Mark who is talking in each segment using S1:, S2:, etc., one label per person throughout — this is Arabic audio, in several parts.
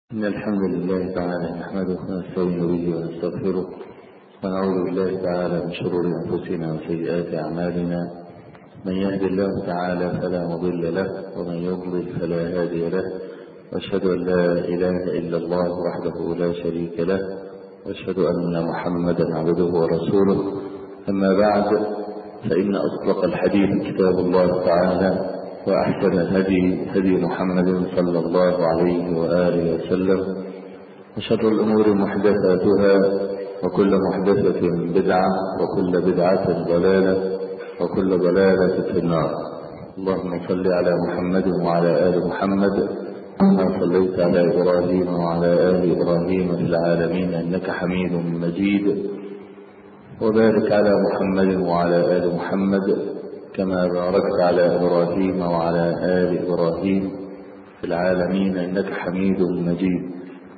S1: إن الحمد لله تعالى نحمده ونستعين به ونستغفره ونعوذ بالله تعالى من شرور أنفسنا وسيئات أعمالنا. من يهد الله تعالى فلا مضل له ومن يضلل فلا هادي له، وأشهد أن لا إله إلا الله وحده لا شريك له، وأشهد أن محمدا عبده ورسوله. أما بعد، فإن أصدق الحديث كتاب الله تعالى، وأحسن هدي محمد صلى الله عليه وآله وسلم، وشر الأمور محدثاتها، وكل محدثة بدعة، وكل بدعة ضلالة، وكل ضلالة في النار. اللهم صل على محمد وعلى آل محمد كما صليت على إبراهيم وعلى آل إبراهيم في العالمين إنك حميد مجيد، وبارك على محمد وعلى آل محمد كما باركت على إبراهيم وعلى آل إبراهيم في العالمين إنك حميد مجيد.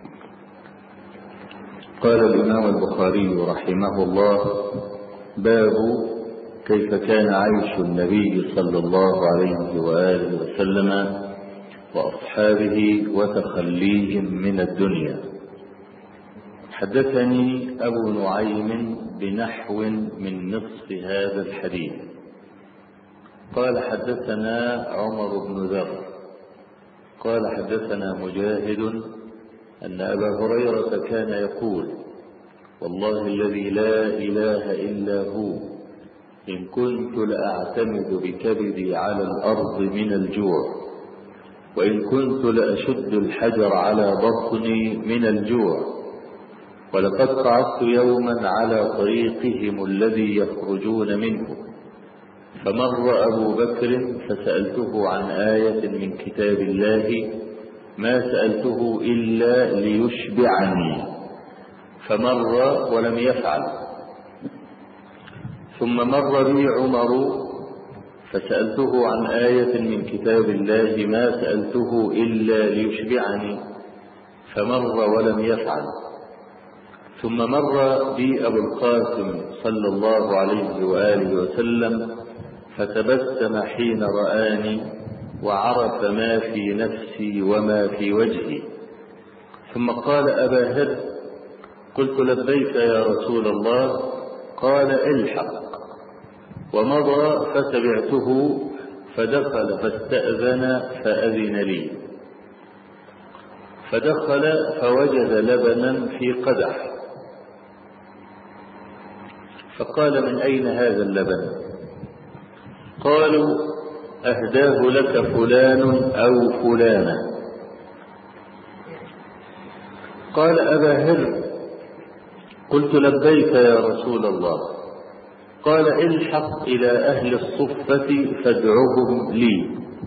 S1: قال الإمام البخاري رحمه الله: باب كيف كان عيش النبي صلى الله عليه وآله وسلم وأصحابه وتخليهم من الدنيا. حدثني أبو نعيم بنحو من نصف هذا الحديث. قال: حدثنا عمر بن ذر قال: حدثنا مجاهد أن أبا هريرة كان يقول: والله الذي لا إله إلا هو، إن كنت لأعتمد بكبدي على الأرض من الجوع، وإن كنت لأشد الحجر على بطني من الجوع، ولقد قعدت يوما على طريقهم الذي يخرجون منه، فمر أبو بكر فسألته عن آية من كتاب الله ما سألته إلا ليشبعني، فمر ولم يفعل. ثم مر بي عمر فسألته عن آية من كتاب الله ما سألته إلا ليشبعني، فمر ولم يفعل. ثم مر بي أبو القاسم صلى الله عليه وآله وسلم فتبسم حين رآني وعرف ما في نفسي وما في وجهي، ثم قال: أبا هر. قلت: لبيك يا رسول الله. قال: الحق. ومضى فتبعته، فدخل فاستأذن فأذن لي، فدخل فوجد لبنا في قدح، فقال: من أين هذا اللبن؟ قالوا: أهداه لك فلان أو فلانة. قال: أبا هر. قلت: لبيك يا رسول الله. قال: الحق إلى أهل الصفة فادعهم لي.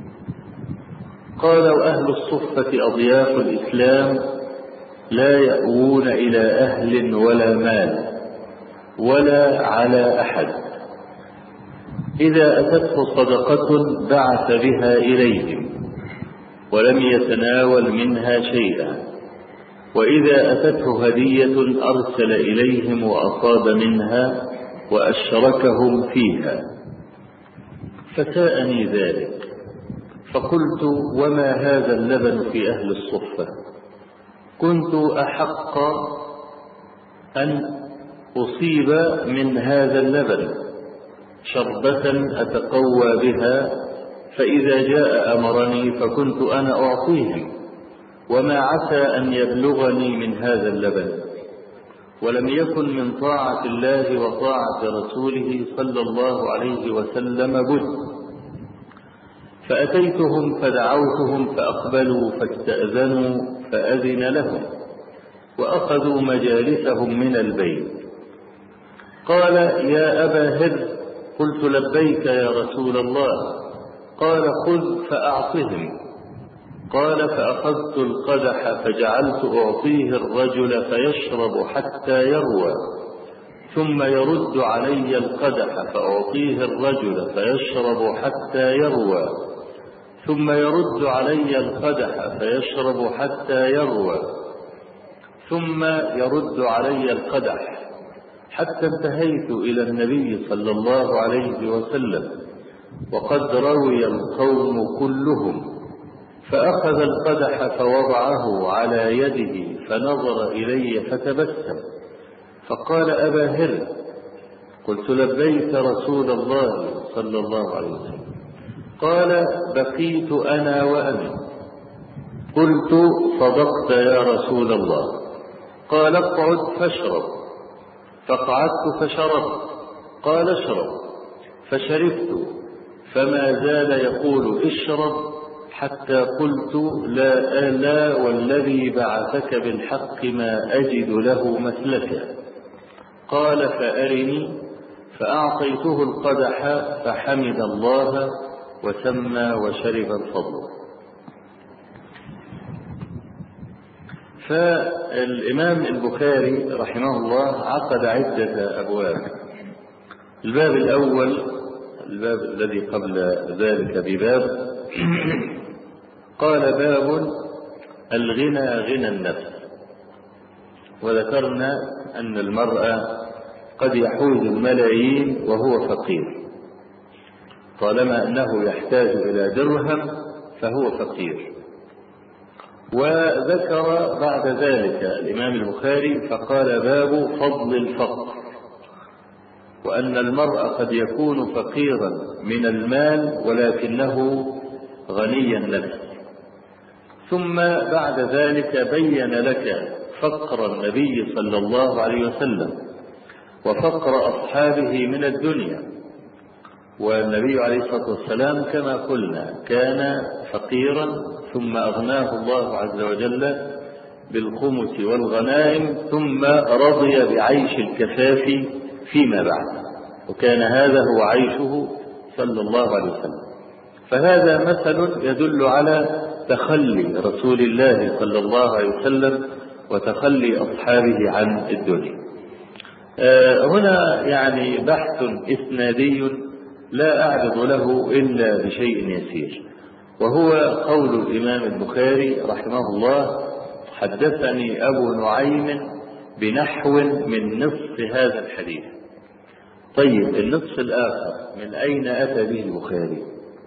S1: قال: وأهل الصفة أضياف الإسلام، لا يأوون إلى أهل ولا مال ولا على أحد، إذا أتته صدقة بعث بها إليهم ولم يتناول منها شيئا، وإذا أتته هدية أرسل إليهم وأصاب منها وأشركهم فيها. فساءني ذلك، فقلت: وما هذا اللبن في أهل الصفة؟ كنت أحق أن أصيب من هذا اللبن شربة أتقوى بها، فإذا جاء أمرني فكنت أنا أعطيهم، وما عسى أن يبلغني من هذا اللبن، ولم يكن من طاعة الله وطاعة رسوله صلى الله عليه وسلم بد. فأتيتهم فدعوتهم فأقبلوا فاستأذنوا فأذن لهم، وأخذوا مجالسهم من البيت. قال: يا أبا هر. قلت: لبيك يا رسول الله. قال: خذ فأعطهم. قال: فأخذت القدح فجعلت أعطيه الرجل فيشرب حتى يروى، ثم يرد علي القدح فأعطيه الرجل فيشرب حتى يروى، ثم يرد علي القدح فيشرب حتى يروى، ثم يرد علي القدح، حتى انتهيت إلى النبي صلى الله عليه وسلم وقد روي القوم كلهم، فأخذ القدح فوضعه على يده فنظر إلي فتبسم فقال: أبا هر. قلت: لبيك رسول الله صلى الله عليه وسلم. قال: بقيت أنا وأنت. قلت: صدقت يا رسول الله. قال: اقعد فاشرب. فقعدت فشربت. قال: اشرب. فشربت، فما زال يقول: اشرب، حتى قلت: لا والذي بعثك بالحق ما أجد له مسلكا. قال: فأرني. فأعطيته القدح فحمد الله وسمى وشرب الفضل. فالإمام البخاري رحمه الله عقد عدة أبواب. الباب الأول، الباب الذي قبل ذلك بباب، قال: باب الغنى غنى النفس. وذكرنا أن المرأة قد يحوز الملايين وهو فقير، طالما أنه يحتاج إلى درهم فهو فقير. وذكر بعد ذلك الإمام البخاري فقال: باب فضل الفقر، وأن المرء قد يكون فقيرا من المال ولكنه غني النفس. ثم بعد ذلك بين لك فقر النبي صلى الله عليه وسلم وفقر أصحابه من الدنيا. والنبي عليه الصلاة والسلام كما قلنا كان فقيرا ثم أغناه الله عز وجل بالخمس والغنائم، ثم رضي بعيش الكفاف فيما بعد، وكان هذا هو عيشه صلى الله عليه وسلم. فهذا مثل يدل على تخلي رسول الله صلى الله عليه وسلم وتخلي أصحابه عن الدنيا. هنا يعني بحث إسنادي لا أعرض له إلا بشيء يسير، وهو قول الإمام البخاري رحمه الله: حدثني أبو نعيم بنحو من نصف هذا الحديث. طيب، النصف الآخر من أين أتى به البخاري؟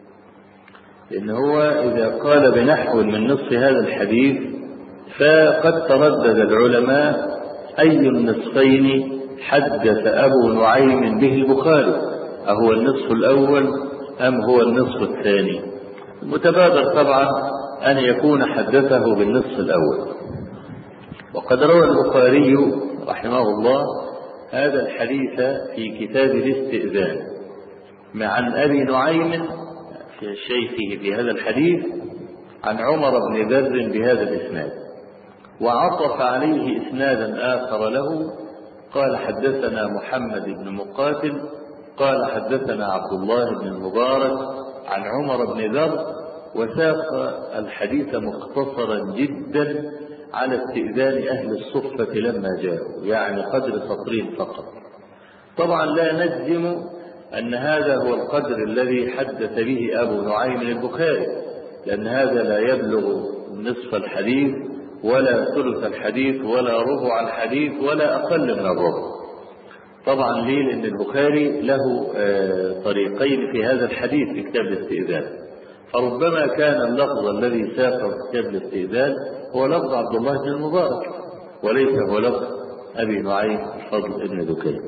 S1: لأن هو إذا قال بنحو من نصف هذا الحديث فقد تردد العلماء أي النصفين حدث أبو نعيم به البخاري، أهو النصف الأول أم هو النصف الثاني؟ المتبادر طبعا أن يكون حدثه بالنصف الأول. وقد روى البخاري رحمه الله هذا الحديث في كتاب الاستئذان عن أبي نعيم في شيخه في هذا الحديث عن عمر بن ذر بهذا الإسناد، وعطف عليه إسنادا آخر له قال: حدثنا محمد بن مقاتل قال: حدثنا عبد الله بن المبارك عن عمر بن ذر، وساق الحديث مختصرا جدا على استئذان أهل الصفة لما جاءوا، يعني قدر سطرين فقط. طبعا لا نجزم أن هذا هو القدر الذي حدث به أبو نعيم البخاري، لأن هذا لا يبلغ نصف الحديث ولا ثلث الحديث ولا ربع الحديث ولا أقل من الربع. طبعا ليه؟ لأن البخاري له طريقين في هذا الحديث في كتاب الاستئذان، فربما كان اللفظ الذي ساقه في كتاب الاستئذان هو لفظ عبد الله بن المبارك وليس هو لفظ أبي نعيم الفضل بن دكين.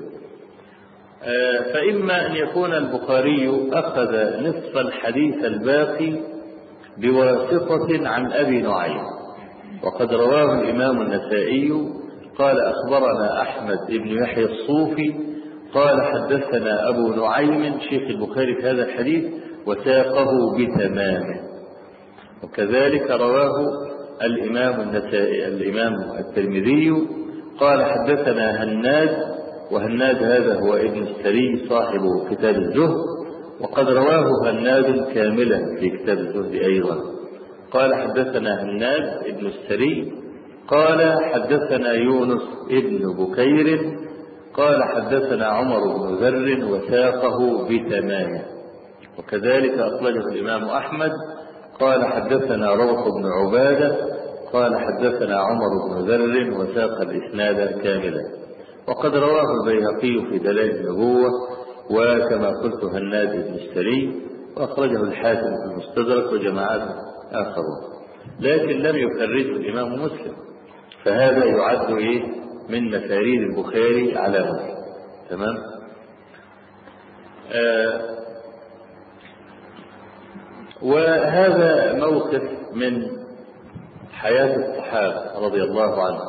S1: فإما أن يكون البخاري أخذ نصف الحديث الباقي بواسطة عن أبي نعيم، وقد رواه الإمام النسائي قال: أخبرنا أحمد بن يحيى الصوفي قال: حدثنا أبو نعيم شيخ البخاري في هذا الحديث وساقه بتمامه. وكذلك رواه الإمام النسائي الإمام الترمذي قال: حدثنا هناد، وهناد هذا هو ابن السري صاحب كتاب الزهد، وقد رواه هناد كاملا في كتاب الزهد أيضا. قال: حدثنا هناد ابن السري قال: حدثنا يونس ابن بكير قال: حدثنا عمر بن ذر وساقه بتمامه. وكذلك أخرجه الإمام أحمد قال: حدثنا روح بن عبادة قال: حدثنا عمر بن ذر وساق الإسناد كاملا. وقد رواه البيهقي في دلائل النبوة، وكما قلت هناد بن السري، وأخرجه الحاكم في المستدرك وجماعات آخرون، لكن لم يخرجه الإمام مسلم، فهذا يعد من مفاريد البخاري على مسلم. تمام. وهذا موقف من حياة الصحابة رضي الله عنهم،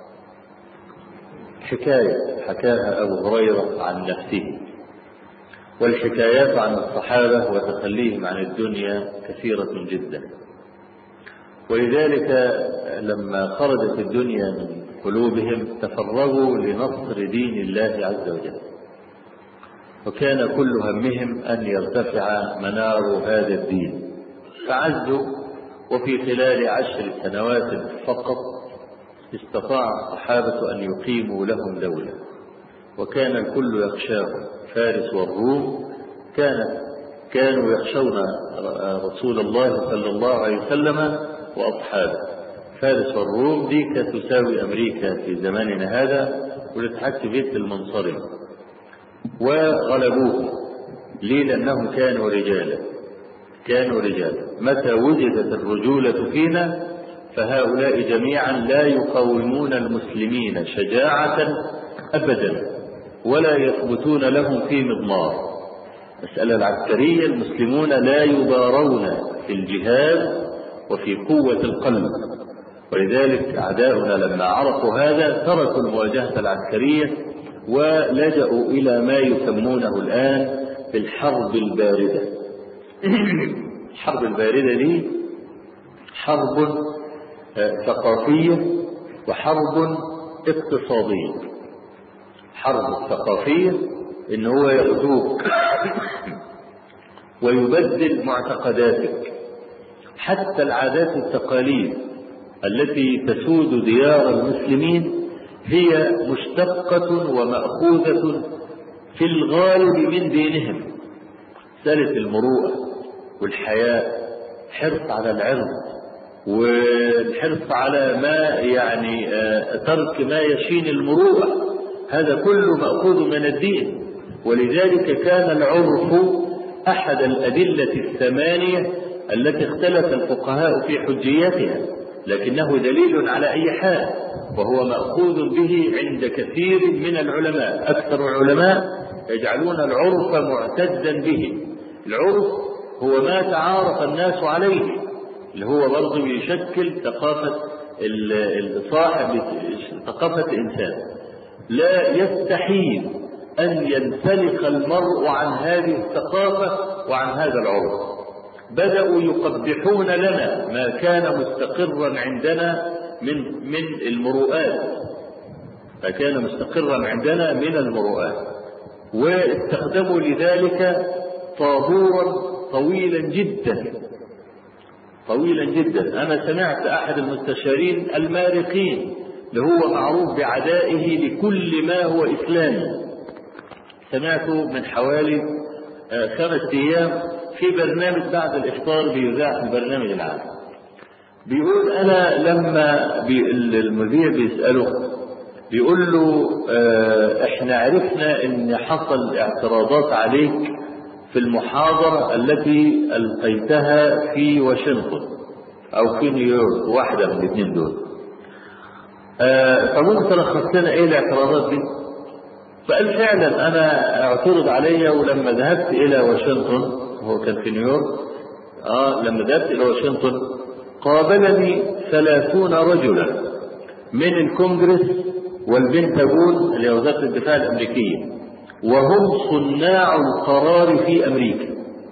S1: حكاية حكاها أبو هريرة عن نفسه، والحكايات عن الصحابة وتخليهم عن الدنيا كثيرة جدا، ولذلك لما خرجت الدنيا من قلوبهم تفرغوا لنصر دين الله عز وجل، وكان كل همهم أن يرتفع منار هذا الدين، فعزوا. وفي خلال 10 سنوات فقط استطاع الصحابة أن يقيموا لهم دولة، وكان الكل يخشاهم. فارس والروم كانوا يخشون رسول الله صلى الله عليه وسلم وأصحابه. فارس والروم دي كانت تساوي أمريكا في زماننا هذا، والاتحاد السوفيتي المنصرم، وغلبوه. ليه؟ لأنهم كانوا رجالا. متى وجدت الرجولة فينا فهؤلاء جميعا لا يقاومون المسلمين شجاعة أبدا، ولا يثبتون لهم في مضمار. المسألة العسكرية المسلمون لا يضارون في الجهاد وفي قوة القلب، ولذلك أعداؤنا لما عرفوا هذا تركوا المواجهة العسكرية ولجأوا إلى ما يسمونه الآن بالحرب الباردة. الحرب الباردة دي حرب ثقافية وحرب اقتصادية. حرب ثقافية إن هو يغزوك ويبدل معتقداتك، حتى العادات والتقاليد التي تسود ديار المسلمين هي مشتقة ومأخوذة في الغالب من دينهم. مسألة المروءة والحياء، حرص على العرض والحرص على ما ترك ما يشين المروءة، هذا كله مأخوذ من الدين. ولذلك كان العرف أحد الأدلة الثمانية التي اختلف الفقهاء في حجيتها، لكنه دليل على أي حال، وهو مأخوذ به عند كثير من العلماء. أكثر العلماء يجعلون العرف معتدا به. العرف هو ما تعارف الناس عليه، اللي هو برضه يشكل ثقافة صاحب ثقافة الإنسان. لا يستحيل أن ينسلخ المرء عن هذه الثقافة وعن هذا العرف. بدأوا يقبحون لنا ما كان مستقرا عندنا من المروءات، واستخدموا لذلك طابورا طويلا جدا. أنا سمعت أحد المستشارين المارقين اللي هو معروف بعدائه لكل ما هو إسلامي، سمعته من حوالي 5 أيام في برنامج بعد الإفطار بيذاع في البرنامج العام، بيقول أنا لما المذيع بيسأله بيقول له احنا عرفنا ان حصل اعتراضات عليك في المحاضرة التي ألقيتها في واشنطن أو في نيويورك، واحدة من الاثنين دول، فممكن تلخص لنا ايه الاعتراضات دي؟ فقال فعلا انا اعترض علي، ولما ذهبت الى واشنطن، هو كان في نيويورك، لما ذهبت الى واشنطن قابلني 30 رجلا من الكونجرس والبنتاجون اللي هي وزارة الدفاع الامريكية، وهم صناع القرار في امريكا،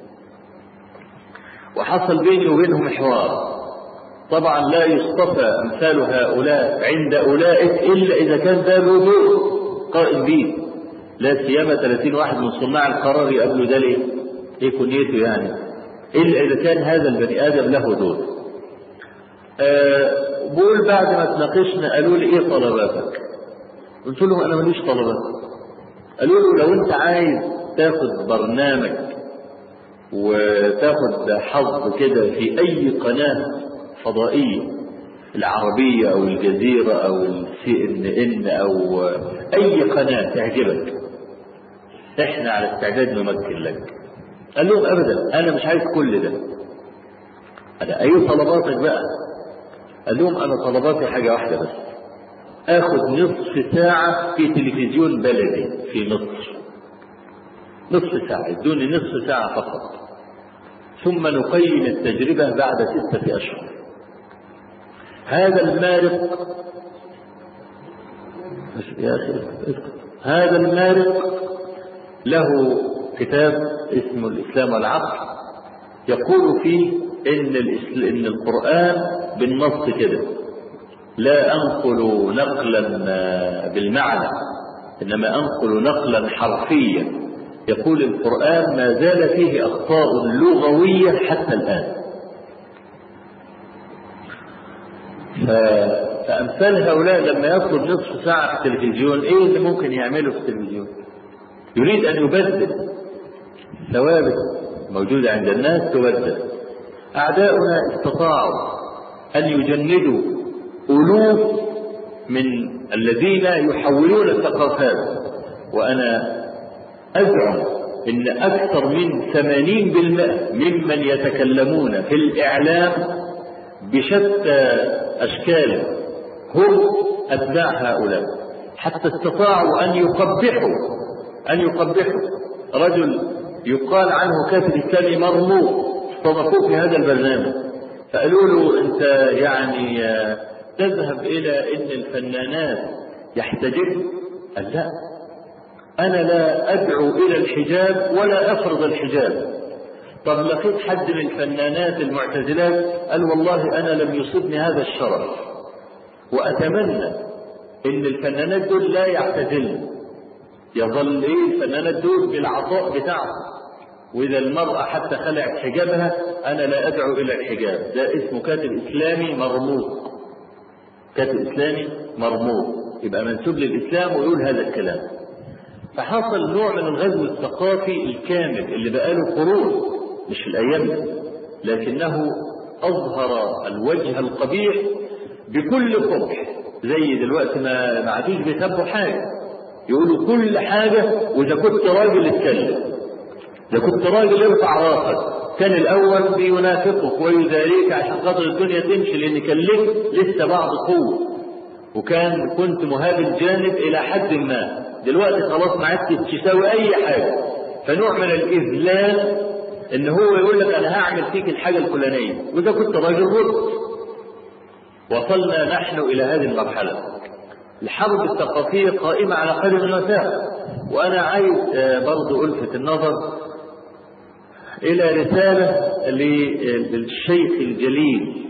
S1: وحصل بيني وبينهم حوار. طبعا لا يصطفى امثال هؤلاء عند اولئك الا اذا كان ده له قائم به، لا سيما 30 واحد من صناع القرار يقابلوا ده ليه؟ ايه كنيته يعني؟ الا اذا كان هذا البني ادم له دور. بقول بعد ما تناقشنا قالوا لي ايه طلباتك؟ قلت لهم انا ماليش طلبات. قالوا له لو انت عايز تاخد برنامج وتاخد حظ كده في اي قناة فضائية، العربية او الجزيرة او CNN او اي قناة تعجبك، احنا على استعداد نمكن لك. قال لهم ابدا انا مش عايز كل ده، أنا أي طلباتك بقى؟ قال لهم أنا طلباتي حاجة واحدة بس، آخذ نصف ساعة في تلفزيون بلدي في مصر، نصف ساعة، ادوني نصف ساعة فقط، ثم نقيم التجربة بعد 6 أشهر. هذا المارق يا أخي هذا المارق له كتاب اسمه الإسلام والعقل، يقول فيه إن القرآن بالنص كده، لا أنقل نقلا بالمعنى إنما أنقل نقلا حرفيا. يقول القرآن ما زال فيه أخطاء لغوية حتى الآن. فأمثال هؤلاء لما يطلب نصف ساعة في التلفزيون، إيه اللي ممكن يعمله في التلفزيون؟ يريد أن يبدل ثوابت موجودة عند الناس تبدل. أعداؤنا استطاعوا أن يجندوا ألوف من الذين يحولون الثقافات، وأنا أزعم إن أكثر من 80% ممن يتكلمون في الإعلام بشتى أشكاله هم أتباع هؤلاء، حتى استطاعوا أن يقبحوا رجل يقال عنه كاتب إسلامي مرموق، استضافوه في هذا البرنامج فقالوا له أنت يعني تذهب إلى أن الفنانات يحتجبن؟ قال لا، أنا لا أدعو إلى الحجاب ولا أفرض الحجاب. طب لقيت حد من الفنانات المعتزلات قال والله أنا لم يصبني هذا الشرف، وأتمنى أن الفنانات دول لا يعتزلن، يظل الفنانات دول بالعطاء بتاعهم، وإذا المرأة حتى خلعت حجابها أنا لا أدعو إلى الحجاب. ده اسمه كاتب إسلامي مرموق، كاتب إسلامي مرموق، يبقى منسوب للإسلام ويقول هذا الكلام. فحصل نوع من الغزو الثقافي الكامل اللي بقاله قرون، مش في الأيام، لكنه أظهر الوجه القبيح بكل قبح. زي دلوقتي ما عادوش بيتبوا حاجة، يقولوا كل حاجة، وإذا كنت راجل اتكلم، إذا كنت راجل ارفع راسك. كان الأول بينافقك ويداريك عشان خاطر الدنيا تمشي، لأن كان لك لسه بعض قوة، كنت مهاب الجانب إلى حد ما. دلوقتي خلاص ما عادش تساوي أي حاجة، فنوع من الإذلال إن هو يقول لك أنا هعمل فيك الحاجة الفلانية، وإذا كنت راجل رد. وصلنا نحن إلى هذه المرحلة. الحرب الثقافية قائمة على قدم الوثاق. وأنا عايز برضو ألفت النظر إلى رسالة للشيخ الجليل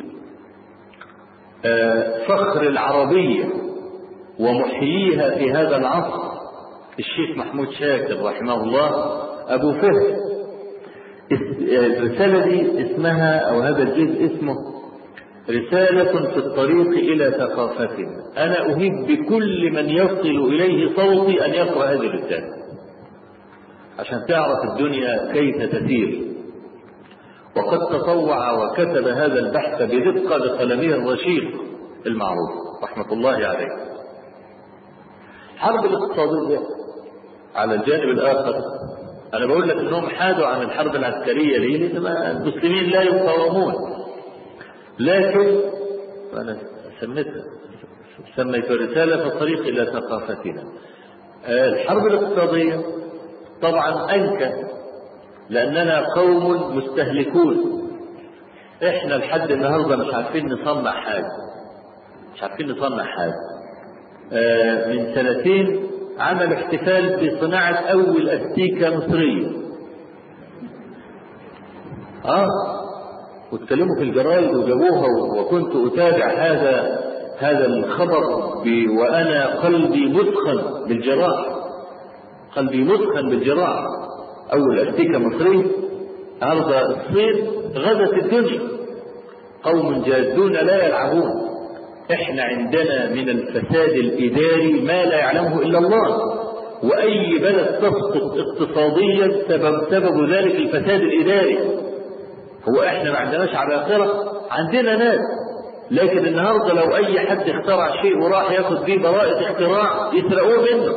S1: فخر العربية ومحييها في هذا العصر، الشيخ محمود شاكر رحمه الله أبو فهد. الرسالة دي اسمها، أو هذا الجزء اسمه رسالة في الطريق إلى ثقافتنا. أنا أهيب بكل من يصل إليه صوتي أن يقرأ هذه الرسالة عشان تعرف الدنيا كيف تسير. وقد تطوع وكتب هذا البحث بدقة بقلمه الرشيق المعروف رحمة الله عليه. الحرب الاقتصادية على الجانب الآخر، أنا بقول لك أنهم حادوا عن الحرب العسكرية لأن المسلمين لا يقاومون، لكن أنا سميت رسالة في الطريق إلى ثقافتنا. الحرب الاقتصادية طبعا أنكى، لأننا قوم مستهلكون. إحنا لحد النهاردة مش عارفين نصنع حاجة، من 2 عمل احتفال بصناعة أول أستيكة مصرية، واتكلموا في الجرايد وجابوها، وكنت أتابع هذا الخبر وأنا قلبي مسخن بالجراح. أول أستيكة مصرية عرض الصين غزت الدنيا، قوم جادون لا يلعبون. احنا عندنا من الفساد الإداري ما لا يعلمه إلا الله، وأي بلد تسقط اقتصاديا سبب ذلك الفساد الإداري. هو احنا ما عندناش عباقرة، عندنا ناس، لكن النهارده لو أي حد اخترع شيء وراح ياخد فيه براءة اختراع يسرقوه منه،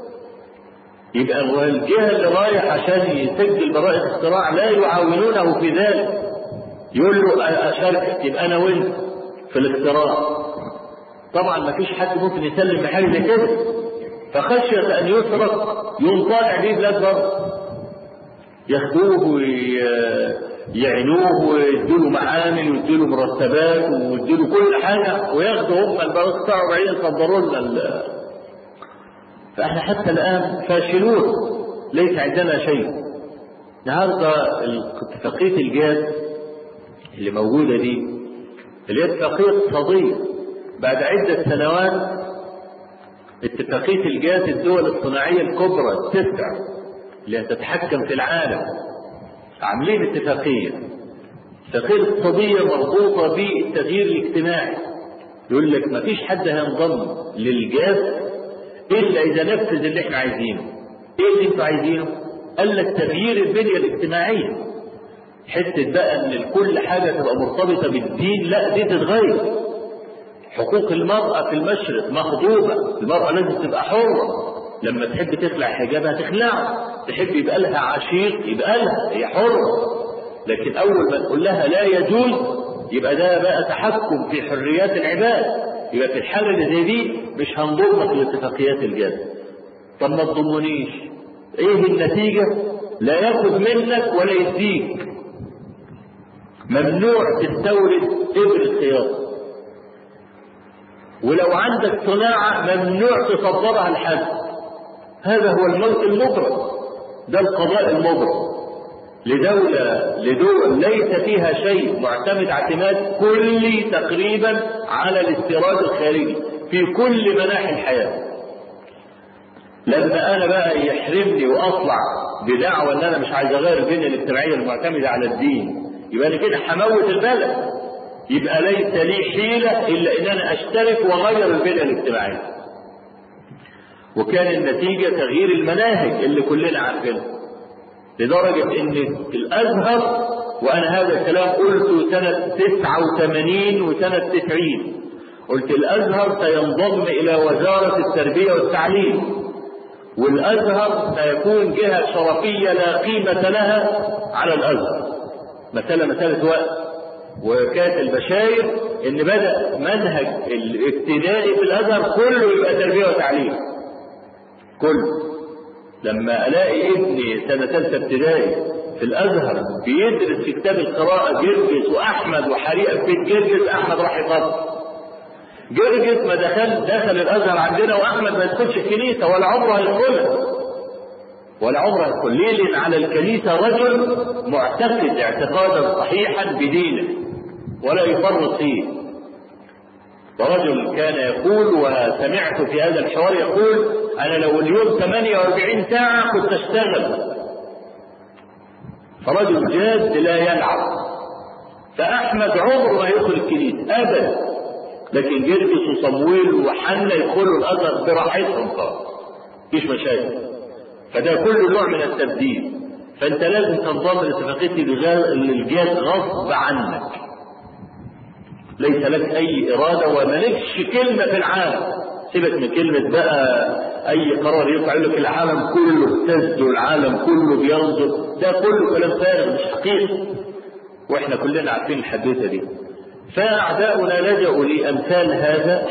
S1: يبقى الجهة اللي رايح عشان يسجل براءة اختراع لا يعاونونه في ذلك، يقول له اشاركك، يبقى انا وانت في الاقتراض. طبعا ما فيش حد ممكن يسلم بحاجه زي كده، فخشيه ان يسرق يقوم طالع بيه بلاد بره، ياخدوه ويعينوه ويديله معامل ويديله مرتبات ويديله كل حاجه، وياخدوا هم البلد بتاعه بعدين يصدروا لنا. فاحنا حتى الان فاشلون، ليس عندنا شيء. النهارده اتفاقيه الجاز اللي موجوده دي اللي هي اتفاقيه اقتصاديه، بعد عده سنوات اتفاقيه الجاز الدول الصناعيه الكبرى التسع اللي هتتحكم في العالم عاملين اتفاقيه اقتصاديه مربوطه بالتغيير الاجتماعي. يقول لك ما فيش حد هينضم للجاز الا اذا نفذ اللي احنا عايزينه. ايه اللي انتوا عايزينه؟ قال لك تغيير البنيه الاجتماعيه، حته بقى ان كل حاجه تبقى مرتبطه بالدين، لا دي تتغير. حقوق المراه في المشرق مخضوبه، المراه لازم تبقى حره، لما تحب تخلع حجابها تخلعه، تحب يبقى لها عشيق يبقى لها، هي حره. لكن اول ما تقول لها لا يجوز يبقى ده بقى تحكم في حريات العباد، يبقى في الحاله اللي زي دي مش هنضمك لاتفاقيات الجاز. طب ما تضمنيش، ايه النتيجه؟ لا ياخذ منك ولا يديك. ممنوع تستورد ابر الخياطه، ولو عندك صناعه ممنوع تصدرها لحد. هذا هو الملك المبرم، ده القضاء المبرم لدول ليس فيها شيء، معتمد اعتماد كلي تقريبا على الاستيراد الخارجي في كل مناحي الحياه. لما انا بقى يحرمني واطلع بدعوى ان انا مش عايز اغير البنيه الاجتماعيه المعتمده على الدين، يبقى انا كده هموت البلد، يبقى ليس لي حيله الا ان انا اشترك واغير البنيه الاجتماعيه. وكان النتيجه تغيير المناهج اللي كلنا عارفينها، لدرجه ان الازهر، وانا هذا الكلام قلته سنه 89 وسنه 90، قلت الازهر سينضم الى وزاره التربيه والتعليم، والازهر سيكون جهه شرفيه لا قيمه لها على الازهر. مساله وقت. وكانت البشاير ان بدا منهج الابتدائي في الازهر كله يبقى تربيه وتعليم كله. لما الاقي ابني سنه ثالثه ابتدائي في الازهر بيدرس في كتاب القراءه جرجس واحمد وحريقه في بيت جرجس، احمد راح يفضل جرجس ما دخل الازهر عندنا، واحمد ما يدخلش الكنيسه ولا عمره هيدخلها ولا عمره هيدخل. ليه؟ لان على الكنيسه رجل معتقد اعتقادا صحيحا بدينه ولا يفرط فيه. ورجل كان يقول، وسمعت في هذا الحوار يقول: انا لو اليوم 48 ساعه كنت اشتغل. فرجل جاد لا يلعب. فاحمد عمره ما يدخل الكنيسه ابدا، لكن جرجس وصمويل وحنا يدخلوا الازهر براحتهم خالص، مفيش مشاكل. فده كله نوع من التبديل. فانت لازم تنضم لاتفاقيه الجاز غصب عنك، ليس لك اي اراده ومالكش كلمه في العالم. سيبك من كلمه بقى اي قرار يطلع لك العالم كله اهتز والعالم كله بينظر، ده كله كلام فارغ مش حقيقي، واحنا كلنا عارفين الحدوته دي. فاعداؤنا لجأوا لامثال هذا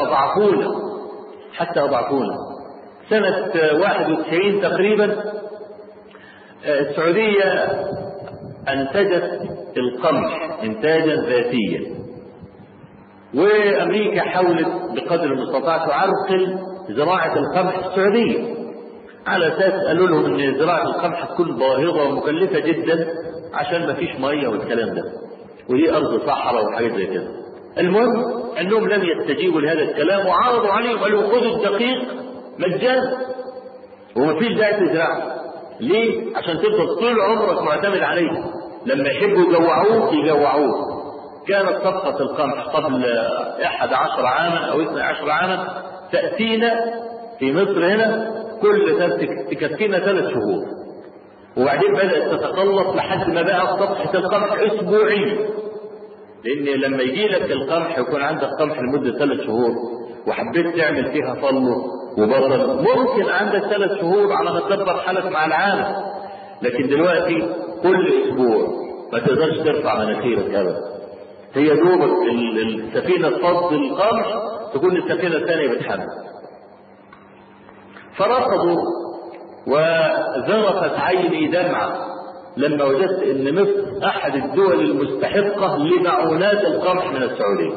S1: حتى اضعفونا. سنه 91 تقريبا السعوديه انتجت القمح انتاجا ذاتيا، وامريكا حاولت بقدر المستطاع تعرقل زراعه القمح السعوديه، على اساس قالوا لهم ان زراعه القمح تكون باهظه ومكلفه جدا عشان ما فيش ميه والكلام ده، ودي ارض صحراء وحاجات زي كده. المهم انهم لم يستجيبوا لهذا الكلام، وعرضوا عليهم قالوا خذوا الدقيق مجانا ومفيش داعي تزرعه. ليه؟ عشان تفضل طول عمرك معتمد عليه، لما يحبوا يجوعوك. كانت صفقة القمح قبل 11 عاما أو 12 عاما تأتينا في مصر هنا كل تكفينا 3 شهور، وبعدين بدأت تتقلص لحد ما بقى صفقة القمح أسبوعي. لأن لما يجي لك القمح يكون عندك قمح لمدة 3 شهور وحبيت تعمل فيها طلو وبصل، ممكن عندك 3 شهور على ما تدبر حالك مع العالم. لكن دلوقتي كل أسبوع ما تقدرش ترفع مناخيرك ابدا. هي دوبك السفينه تفض القمح تكون السفينه الثانيه بتحمل. فرفضوا وذرفت عيني دمعه لما وجدت ان مصر احد الدول المستحقه لمعونات القمح من السعوديه.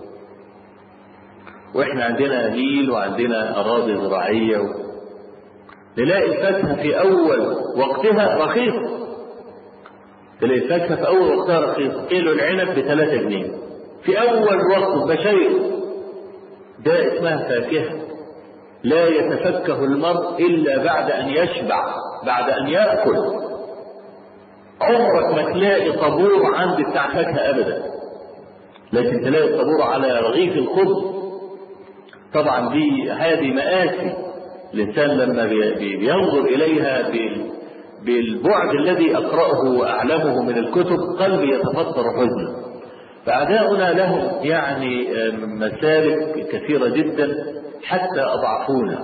S1: واحنا عندنا نيل وعندنا اراضي زراعيه نلاقي الفاكهه في اول وقتها رخيصه. تلاقي الفاكهه في اول وقتها رخيصه، كيلو العنب ب3 جنيه في اول وقت بشير. ده اسمها فاكهه لا يتفكه المرء الا بعد ان يشبع، بعد ان ياكل. عمرك ما تلاقي طابور عند بتاع فاكهه ابدا، لكن تلاقي طابور على رغيف الخبز. طبعا دي هذه مآسي الانسان لما بينظر اليها بالبعد الذي اقراه واعلمه من الكتب قلبي يتفطر حزنا. فاعداؤنا لهم يعني مسالك كثيره جدا حتى اضعفونا.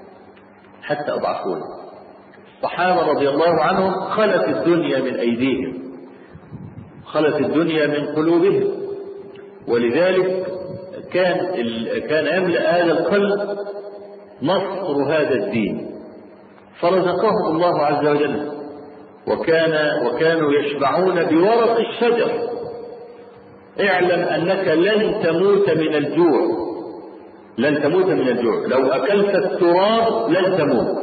S1: الصحابه رضي الله عنهم خلت الدنيا من ايديهم، خلت الدنيا من قلوبهم، ولذلك كان يملأ هذا القلب نصر هذا الدين، فرزقهم الله عز وجل. وكانوا يشبعون بورق الشجر. اعلم انك لن تموت من الجوع، لن تموت من الجوع، لو اكلت التراب لن تموت.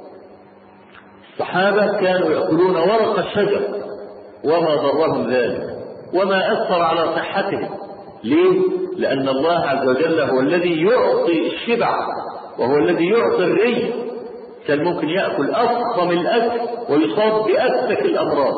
S1: الصحابة كانوا يأكلون ورق الشجر وما ضرهم ذلك وما أثر على صحتهم. ليه؟ لأن الله عز وجل هو الذي يعطي الشبع وهو الذي يعطي الري. كان ممكن يأكل أفخم الأكل ويصاب بأسفك الأمراض،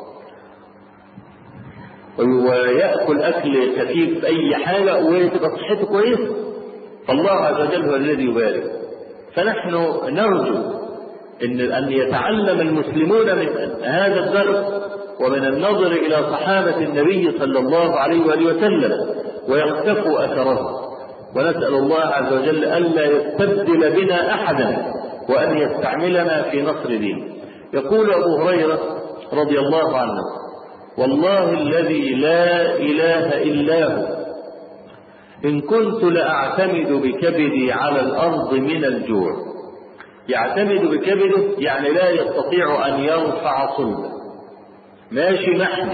S1: ويأكل أكل خفيف أي حاجة وتبقى صحته كويسة. فالله عز وجل هو الذي يبارك. فنحن نرجو أن يتعلم المسلمون من هذا الدرس ومن النظر إلى صحابة النبي صلى الله عليه وآله وسلم ويقتفوا أثره. ونسأل الله عز وجل ألا يستبدل بنا أحدا وأن يستعملنا في نصر دينه. يقول أبو هريرة رضي الله عنه: والله الذي لا إله إلا هو إن كنت لأعتمد بكبدي على الأرض من الجوع. يعتمد بكبده يعني لا يستطيع أن يرفع صلبه، ماشي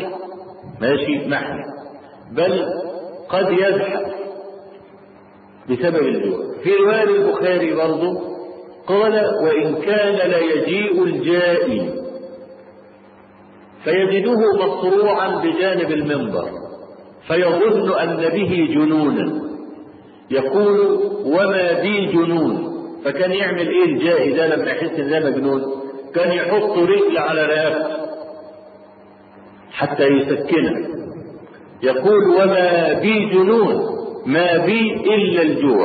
S1: محني، بل قد يزحف بسبب الجوع. في رواية البخاري برضه قال: وإن كان ليجيء الجائي فيجده مصروعا بجانب المنبر فيظن أن به جنونا يقول: وما بي جنون. فكان يعمل ايه الجائي ده لما يحس ان ده مجنون؟ كان يحط رجل على رقبته حتى يسكنه، يقول: وما بي جنون، ما بي الا الجوع.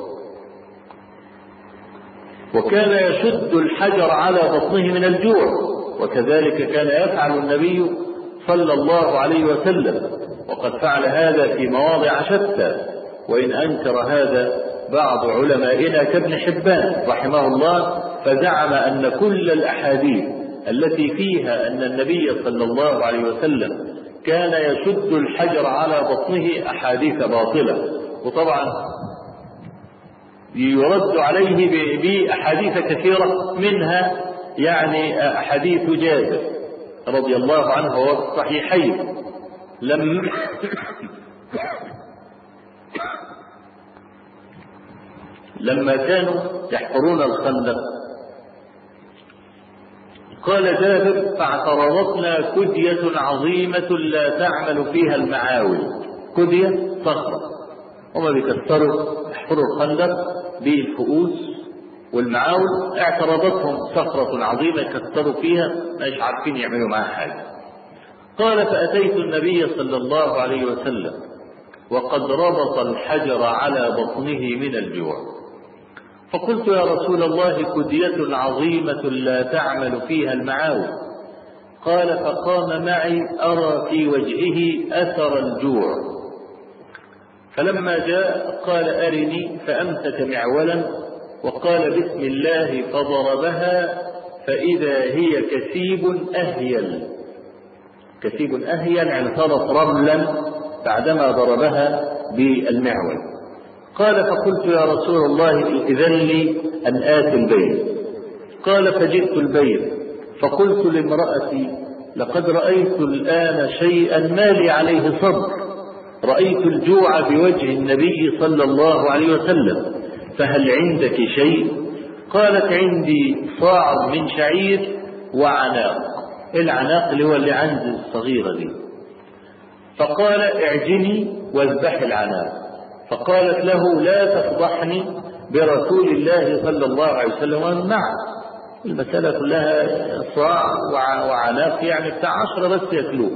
S1: وكان يشد الحجر على بطنه من الجوع، وكذلك كان يفعل النبي صلى الله عليه وسلم، وقد فعل هذا في مواضع شتى، وإن أنكر هذا بعض علمائنا كابن حبان رحمه الله، فزعم أن كل الأحاديث التي فيها أن النبي صلى الله عليه وسلم كان يشد الحجر على بطنه أحاديث باطلة. وطبعا يرد عليه بأحاديث كثيرة، منها يعني أحاديث جابر رضي الله عنه وهو في الصحيحين لما كانوا يحفرون الخندق قال جابر: فاعترضتنا كدية عظيمة لا تعمل فيها المعاول. كدية صخرة، هما بيكسروا يحفروا الخندق بالفؤوس والمعاول، اعترضتهم صخرة عظيمة يكسروا فيها مش عارفين يعملوا معها حاجة. قال: فأتيت النبي صلى الله عليه وسلم وقد ربط الحجر على بطنه من الجوع، فقلت: يا رسول الله، كدية عظيمة لا تعمل فيها المعاول. قال: فقام معي أرى في وجهه أثر الجوع، فلما جاء قال: أرني، فأمسك معولا وقال: بسم الله، فضربها فإذا هي كثيب أهيل. كثيب أهين يعني صارت رملا بعدما ضربها بالمعول. قال فقلت يا رسول الله إذن لي أن آتي البيت. قال فجئت البيت فقلت لامرأتي لقد رأيت الآن شيئا ما لي عليه صبر، رأيت الجوع بوجه النبي صلى الله عليه وسلم، فهل عندك شيء؟ قالت عندي صاع من شعير وعناق. العناق اللي هو اللي عند الصغيرة دي. فقال اعجني واذبح العناق. فقالت له لا تفضحني برسول الله صلى الله عليه وسلم ومن معه. المسألة كلها صاع وعناق يعني بتاع 10 بس يأكلوه.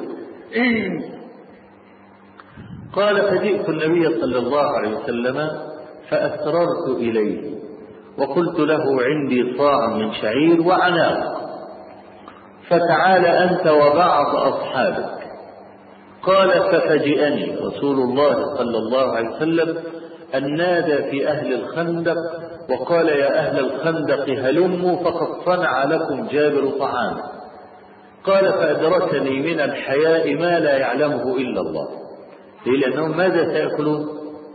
S1: قال فجئت النبي صلى الله عليه وسلم فأسررت إليه وقلت له عندي صاع من شعير وعناق، فتعال أنت وبعض أصحابك. قال ففجئني رسول الله صلى الله عليه وسلم أن نادى في أهل الخندق وقال يا أهل الخندق هلموا فقد صنع لكم جابر طعاما. قال فأدركني من الحياء ما لا يعلمه إلا الله. لأنهم ماذا سيأكلون؟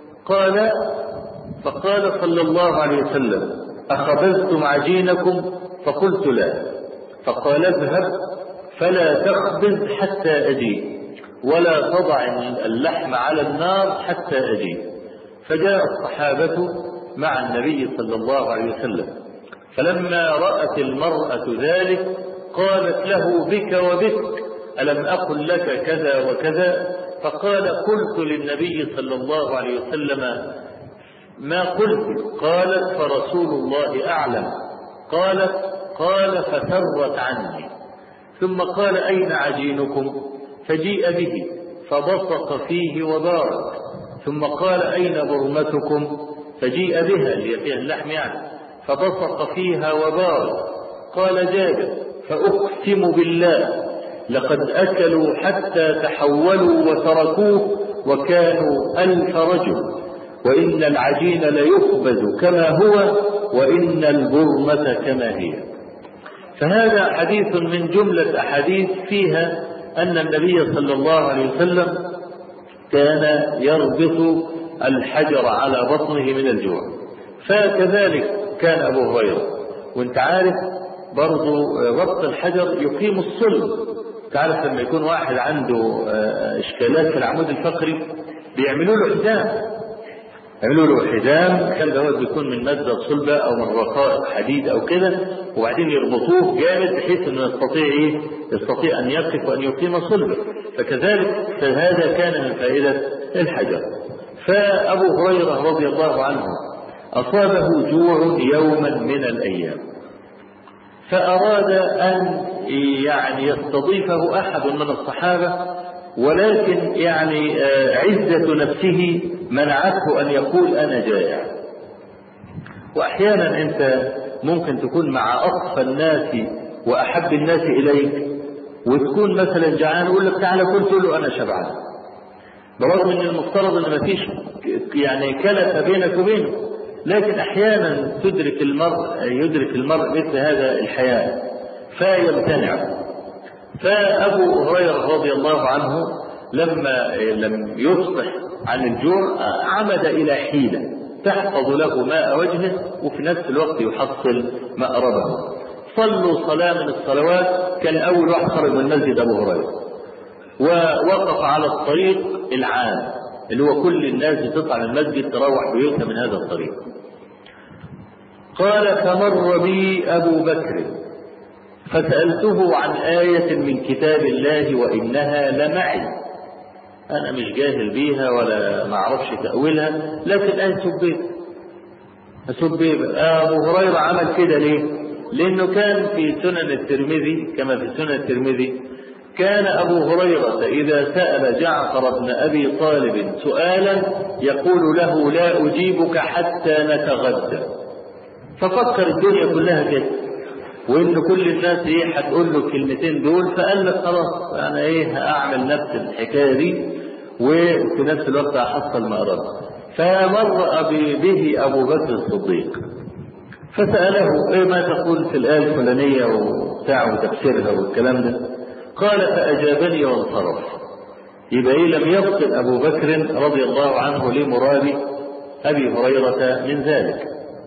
S1: فقال صلى الله عليه وسلم أخبزتم عجينكم؟ فقلت لا. فقال اذهب فلا تخبز حتى أجي ولا تضع اللحم على النار حتى أجي. فجاء الصحابة مع النبي صلى الله عليه وسلم، فلما رأت المرأة ذلك قالت له بك وبك ألم أقل لك كذا وكذا؟ فقال قلت للنبي صلى الله عليه وسلم ما قلت؟ قالت فرسول الله أعلم. قال فثرت عني. ثم قال أين عجينكم؟ فجيء به فبصق فيه وبارك. ثم قال أين برمتكم؟ فجيء بها اللي فيها اللحم يعني فبصق فيها وبارك. قال جابر فأقسم بالله لقد أكلوا حتى تحولوا وتركوه وكانوا 1000 رجل، وإن العجين ليخبز كما هو وإن البرمة كما هي. فهذا حديث من جملة أحاديث فيها أن النبي صلى الله عليه وسلم كان يربط الحجر على بطنه من الجوع. فكذلك كان أبو هريرة. وانت عارف برضو ربط الحجر يقيم الصلب. تعرف لما يكون واحد عنده إشكالات في العمود الفقري بيعملوا له حزام، كان دوت بيكون من مادة صلبة أو من رقائق حديد أو كده، وبعدين يربطوه جامد بحيث أنه يستطيع أن يقف وأن يقيم صلبه. فكذلك فهذا كان من فائدة الحجر. فأبو هريرة رضي الله عنه أصابه جوع يوما من الأيام، فأراد أن يستضيفه أحد من الصحابة، ولكن عزة نفسه منعته أن يقول أنا جائع. وأحيانا أنت ممكن تكون مع أطفى الناس وأحب الناس إليك وتكون مثلا جعان يقول لك تعالى كل، تقول له أنا شبعان، برغم أن المفترض أن ما فيش كلفة بينك وبينه. لكن أحيانا يدرك المرء مثل هذا الحياة فيمتنع. فأبو هريرة رضي الله عنه لما لم يصبح عن الجوع عمد إلى حيلة تحفظ له ماء وجهه وفي نفس الوقت يحصل مأربه. صلوا صلاة من الصلوات، كان أول واحد خرج من المسجد أبو هريرة، ووقف على الطريق العام اللي هو كل الناس بتطلع من المسجد تروح بيوتها من هذا الطريق. قال فمر بي أبو بكر فسألته عن آية من كتاب الله وإنها لمعي، أنا مش جاهل بيها ولا ما أعرفش تأويلها، لكن أنا سبيب. أبو هريرة عمل كده ليه؟ لأنه كان في سنن الترمذي كما في سنن الترمذي كان أبو هريرة إذا سأل جعفر بن أبي طالب سؤالا يقول له لا أجيبك حتى نتغدى. ففكر الدنيا كلها كده، وإن كل الناس هتقول له الكلمتين دول، فقال لك خلاص أنا هأعمل نفس الحكاية دي وفي نفس الوقت هحصل مأرب. فمر به أبو بكر الصديق فسأله ما تقول في الآية الفلانية وبتاع وتفسيرها والكلام ده؟ قال فأجابني وانصرف. يبقى لم يفصل أبو بكر رضي الله عنه لمراد أبي هريرة من ذلك.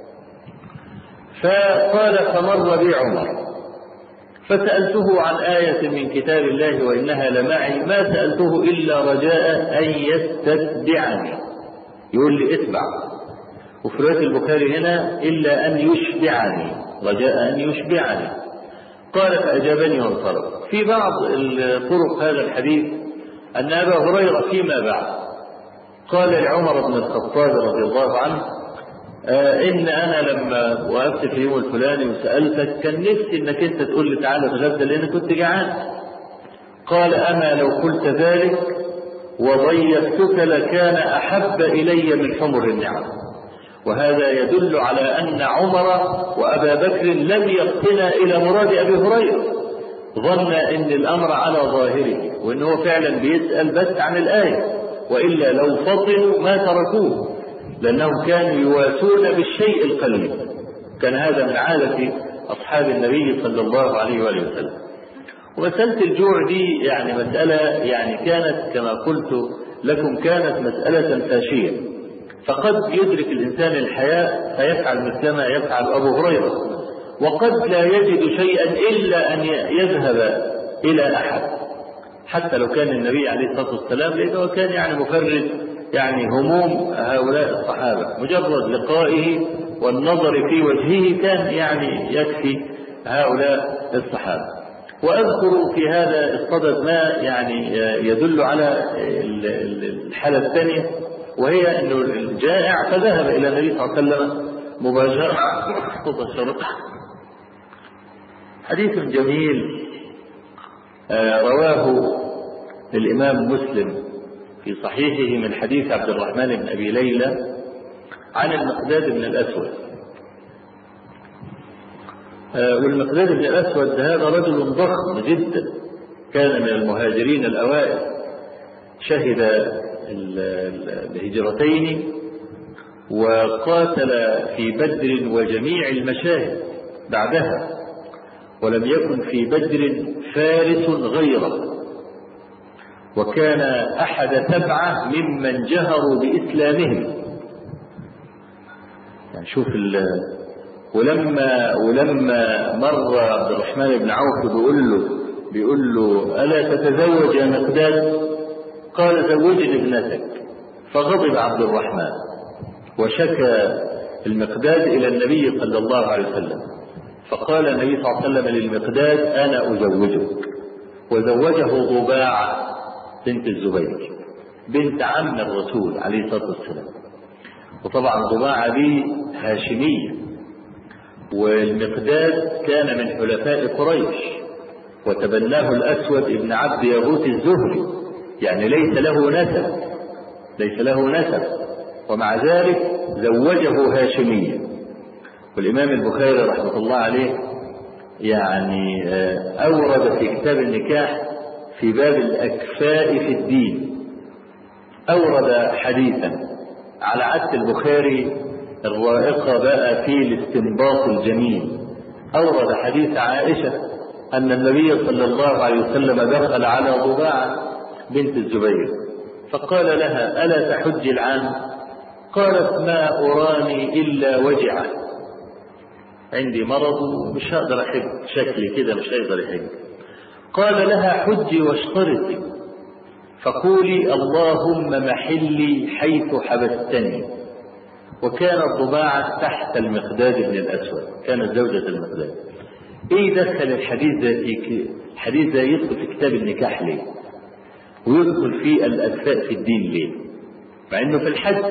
S1: فقال فمر بي عمر فسألته عن آية من كتاب الله وإنها لمعي ما سألته إلا رجاء أن يستتبعني، يقول لي اتبع. وفي رواية البخاري هنا إلا أن يشبعني، رجاء أن يشبعني. قال فأجابني وانصرف. في بعض طرق هذا الحديث أن أبا هريرة فيما بعد قال لعمر بن الخطاب رضي الله عنه إن أنا لما وقفت في يوم الفلاني وسألتك كان نفسي إنك أنت تقول لي تعالى اتغدى لأن كنت جعان. قال أما لو قلت ذلك وضيفتك لكان أحب إلي من حمر النعم. وهذا يدل على أن عمر وأبا بكر لم يقتنا إلى مراد أبي هريرة، ظن إن الأمر على ظاهره وإنه فعلا بيسأل بس عن الآية، وإلا لو فطنوا ما تركوه لأنهم كانوا يواسون بالشيء القليل. كان هذا من عادة أصحاب النبي صلى الله عليه وآله وسلم. ومسألة الجوع دي يعني مسألة يعني كانت كما قلت لكم كانت مسألة فاشية، فقد يدرك الإنسان الحياة فيفعل مثل ما يفعل أبو هريرة، وقد لا يجد شيئا إلا أن يذهب إلى أحد حتى لو كان النبي عليه الصلاة والسلام، لأنه كان يعني مفرد يعني هموم هؤلاء الصحابة، مجرد لقائه والنظر في وجهه كان يعني يكفي هؤلاء الصحابة. وأذكر في هذا الصدد ما يعني يدل على الحالة الثانية، وهي أنه الجائع فذهب إلى النبي صلى الله عليه وسلم مباشرة. حديث جميل رواه الإمام مسلم في صحيحه من حديث عبد الرحمن بن أبي ليلى عن المقداد بن الأسود. والمقداد بن الأسود هذا رجل ضخم جدا، كان من المهاجرين الأوائل، شهد الهجرتين وقاتل في بدر وجميع المشاهد بعدها، ولم يكن في بدر فارس غيره، وكان أحد 7 ممن جهروا بإسلامهم. يعني شوف ولما مر عبد الرحمن بن عوف بيقول له ألا تتزوج يا مقداد؟ قال زوجني ابنتك. فغضب عبد الرحمن وشكى المقداد إلى النبي صلى الله عليه وسلم، فقال النبي صلى الله عليه وسلم للمقداد أنا أزوجك. وزوجه ضباعة بنت الزبير بنت عم الرسول عليه الصلاة والسلام. وطبعا ضباعة دي هاشمية، والمقداد كان من حلفاء قريش، وتبناه الأسود ابن عبد يغوث الزهري، يعني ليس له نسب، ومع ذلك زوجه هاشمية. والإمام البخاري رحمة الله عليه يعني أورد في كتاب النكاح في باب الأكفاء في الدين أورد حديثا على عادة البخاري الرائقة بقى في الاستنباط الجميل. أورد حديث عائشة أن النبي صلى الله عليه وسلم دخل على ضباعة بنت الزبير فقال لها ألا تحج العام؟ قالت ما أراني إلا وجعا، عندي مرض ومش هقدر أحج، شكلي كده مش هقدر أحج. قال لها حجي واشترطي فقولي اللهم محلي حيث حبستني. وكانت ضباعة تحت المقداد بن الأسود، كانت زوجة المقداد. ايه دخل الحديث ده يدخل في كتاب النكاح ليه؟ ويدخل في الأكفاء في الدين ليه؟ مع انه في الحج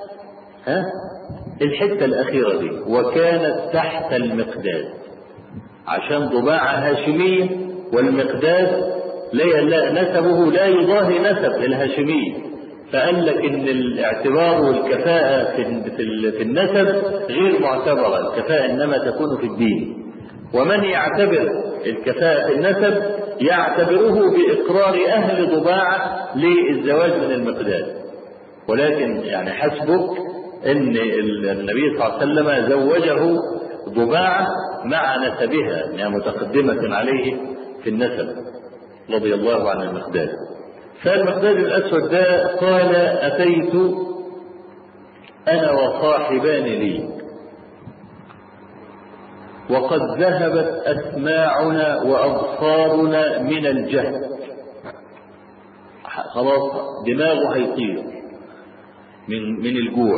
S1: الحتة الأخيرة دي وكانت تحت المقداد، عشان ضباعة هاشمية والمقداد نسبه لا يضاهي نسب الهاشمية، فقال لك ان الاعتبار والكفاءة في النسب غير معتبرة، الكفاءة انما تكون في الدين. ومن يعتبر الكفاءة في النسب يعتبره بإقرار أهل ضباعة للزواج من المقداد. ولكن يعني حسبك ان النبي صلى الله عليه وسلم زوجه ضباعة مع نسبها، يعني متقدمة عليه في النسب. رضي الله عن المقداد. فالمقداد الأسود ده قال: أتيت أنا وصاحبان لي وقد ذهبت أسماعنا وأبصارنا من الجهل، خلاص دماغه هيطير من الجوع،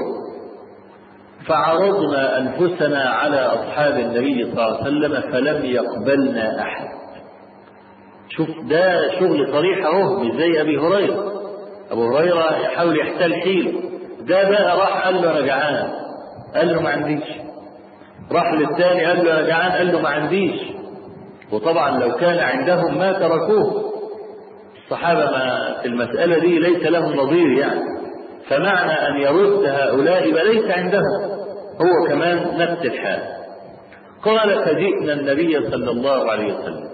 S1: فعرضنا أنفسنا على أصحاب النبي صلى الله عليه وسلم فلم يقبلنا أحد. شوف ده شغل صريح اهو، مش زي أبي هريرة. أبو هريرة يحاول يحتال حيله، ده بقى راح قال له أنا جعان، قال له ما عنديش. راح للثاني قال له أنا جعان، قال له ما عنديش. وطبعا لو كان عندهم ما تركوه. الصحابة ما في المسألة دي ليس لهم نظير يعني، فمعنى أن يرد هؤلاء ليس عندهم، هو كمان نفس الحال. قال: فجئنا النبي صلى الله عليه وسلم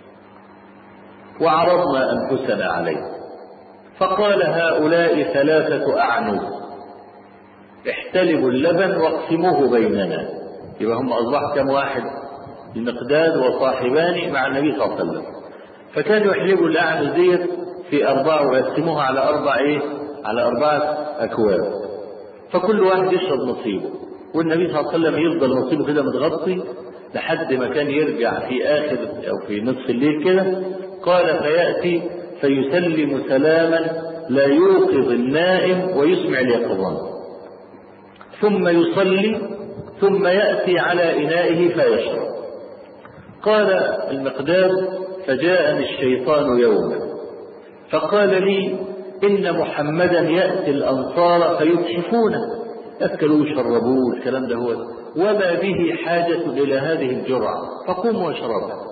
S1: وعرضنا أنفسنا عليه، فقال: هؤلاء 3 أعنز، احتلبوا اللبن واقسموه بيننا. يبقى هم أصبح كم واحد؟ المقداد وصاحبان مع النبي صلى الله عليه وسلم. فكانوا يحلبوا الأعنز ديت في 4 ويقسموها على 4 على 4 أكواب، فكل واحد يشرب نصيبه، والنبي صلى الله عليه وسلم يفضل نصيبه كده متغطي لحد ما كان يرجع في آخر أو في نصف الليل كده. قال: فيأتي فيسلم سلاما لا يوقظ النائم ويسمع اليقظان، ثم يصلي، ثم يأتي على إنائه فيشرب. قال المقداد: فجاءني الشيطان يوما فقال لي: إن محمدا يأتي الأنصار فيتحفونه، أكلوا وشربوا الكلام ده هو، وما به حاجة إلى هذه الجرعة، فقم واشربها.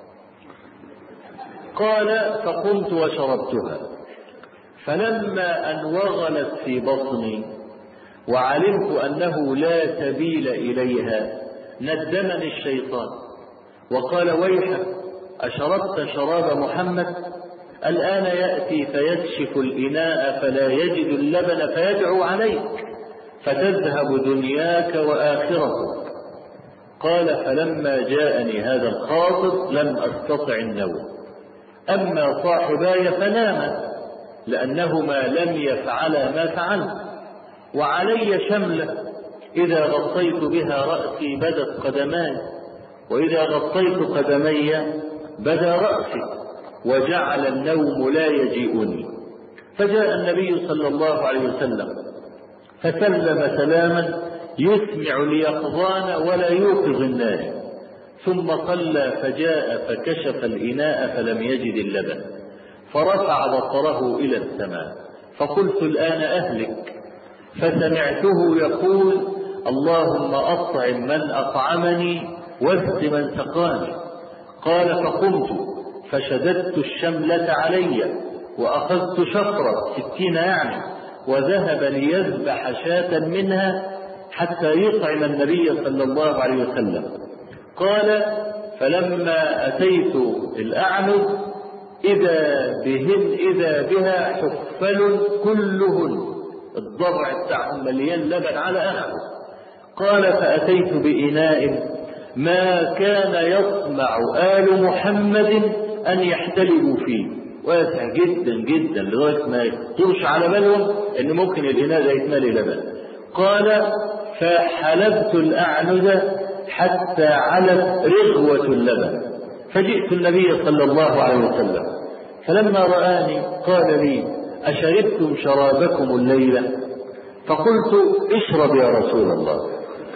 S1: قال: فقمت وشربتها، فلما أن وغلت في بطني وعلمت أنه لا سبيل إليها ندمني الشيطان وقال: ويحك، أشربت شراب محمد؟ الآن يأتي فيكشف الإناء فلا يجد اللبن فيدعو عليك فتذهب دنياك وآخرتك. قال: فلما جاءني هذا الخاطب لم أستطع النوم، أما صاحباي فناما لأنهما لم يفعلا ما فعلت، وعلي شملة إذا غطيت بها رأسي بدت قدماي، وإذا غطيت قدمي بدا رأسي، وجعل النوم لا يجيئني. فجاء النبي صلى الله عليه وسلم فسلم سلاما يسمع اليقظان ولا يوقظ النائم، ثم صلى فجاء فكشف الإناء فلم يجد اللبن، فرفع بصره إلى السماء، فقلت: الآن أهلك. فسمعته يقول: اللهم أطعم من أطعمني واسق من سقاني. قال: فقمت فشددت الشملة علي وأخذت شفرة 60 يعني، وذهب ليذبح شاة منها حتى يطعم النبي صلى الله عليه وسلم. قال: فلما أتيت الأعنز إذا بها حفل كلهن، الضرع بتاعهم مليان لبن على آخره. قال: فأتيت بإناء ما كان يطمع آل محمد أن يحتلبوا فيه، واسع جدا جدا لغاية ما يخطرش على بالهم إن ممكن الإناء ده يتملي لبن. قال: فحلبت الأعنز حتى علت رغوة اللبن، فجئت النبي صلى الله عليه وسلم، فلما رآني قال لي: أشربتم شرابكم الليلة؟ فقلت: اشرب يا رسول الله.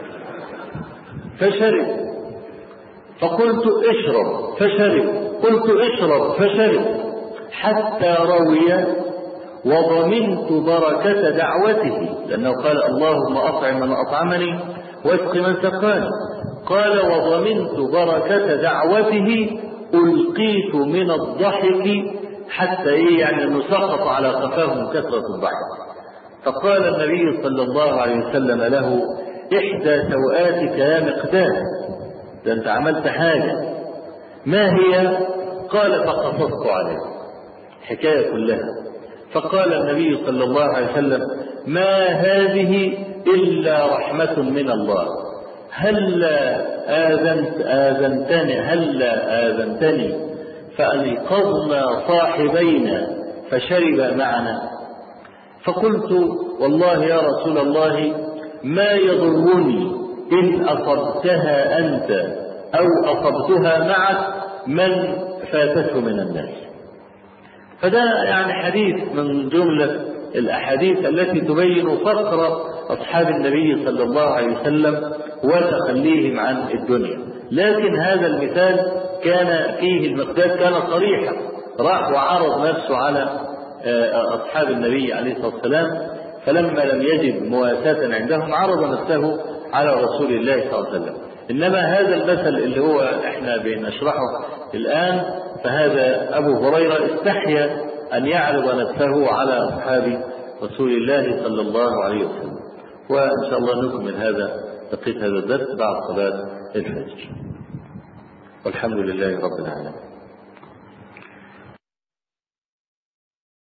S1: فشرب. فقلت: اشرب. فشرب. قلت: اشرب. فشرب، حتى روي وضمنت بركة دعوته، لأنه قال: اللهم أطعم من أطعمني واسق من سقاني. قال: وضمنت بركة دعوته ألقيت من الضحك حتى يعني أنه سقط على قفاه كثرة الضحك. فقال النبي صلى الله عليه وسلم له: إحدى سوآتك يا مقداد، ده أنت عملت حاجة. ما هي؟ قال: فقصصت عليه الحكاية كلها. فقال النبي صلى الله عليه وسلم: ما هذه إلا رحمة من الله، هلا آذنتني
S2: فأيقظنا صاحبينا فشرب معنا. فقلت والله يا رسول الله ما يضرني إن أصبتها أنت أو أصبتها معك من فاتته من الناس. فده يعني حديث من جملة الأحاديث التي تبين فقر أصحاب النبي صلى الله عليه وسلم وتخليهم عن الدنيا. لكن هذا المثال كان فيه المقداد كان صريحا، راح وعرض نفسه على أصحاب النبي عليه الصلاة والسلام، فلما لم يجد مواساة عندهم عرض نفسه على رسول الله صلى الله عليه وسلم. إنما هذا المثل اللي هو احنا بنشرحه الآن، فهذا أبو هريرة استحيا أن يعرض نفسه على أصحاب رسول الله صلى الله عليه وسلم. وإن شاء الله نكمل بقية هذا الدرس بعد صلاة الفجر، والحمد لله رب العالمين.